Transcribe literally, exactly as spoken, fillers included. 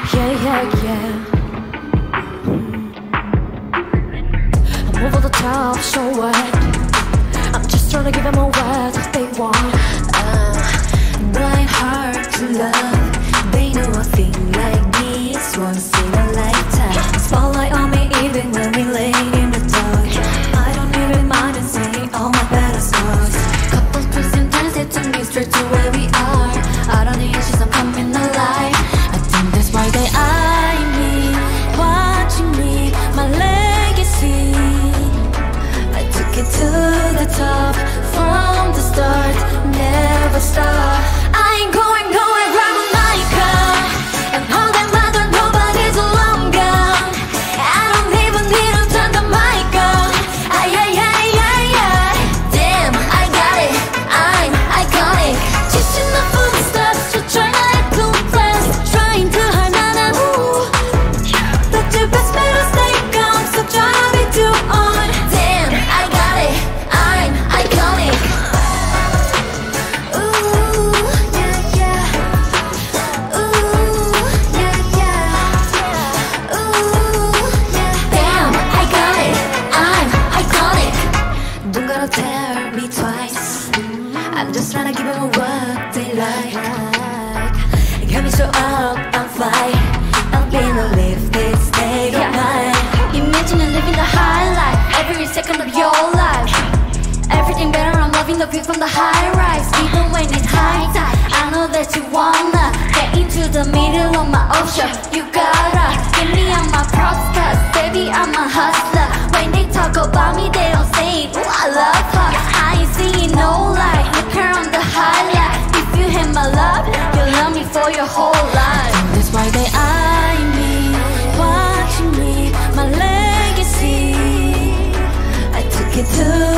Yeah, yeah, yeah. I'm over the top, so what? I'm just trying to give them all what they want. uh, Blind heart to love. They know a thing like this once in a lifetime. Spotlight on me even when we lay in the dark. I don't even mind and saying all my better scars. Couple twists and turns, it took me straight to where we are. Out on the edges, I'm coming alive. I think that's why they eye me, watching me, my legacy. I took it to the top, from the start, never stop. I ain't going nowhere, grab a mic up, and all that matter, nobody's long gone. I don't even need to turn the mic on. Ay, ay, ay, ay, ay. Damn, I got it, I'm iconic. Chasing the footsteps, so try not to too fast. Trying too hard, nah, nah, ooh. But you best better stay calm, so try not to be too on. Damn, I got it, I'm iconic. Ooh, yeah, yeah. Ooh, yeah, yeah. Ooh, yeah. Damn, I got it, I'm iconic. Don't gotta tell me twice. I'm just trying to give them what they like. Got me so up, I'm fine. I'm gonna live this state of mind. Imagine living the high life every second of your life. Everything better, I'm loving the view from the high rise. Even when it's high tide, I know that you wanna get into the middle of my ocean. You gotta give me on my props, cause baby I'm a hustler. When they talk about me, they don't say it. Ooh, I love her, I ain't seeing no light. Look her on the highlight. If you hit my love, you'll love me for your whole life. That's why they eye me, watching me, my legacy. I took it to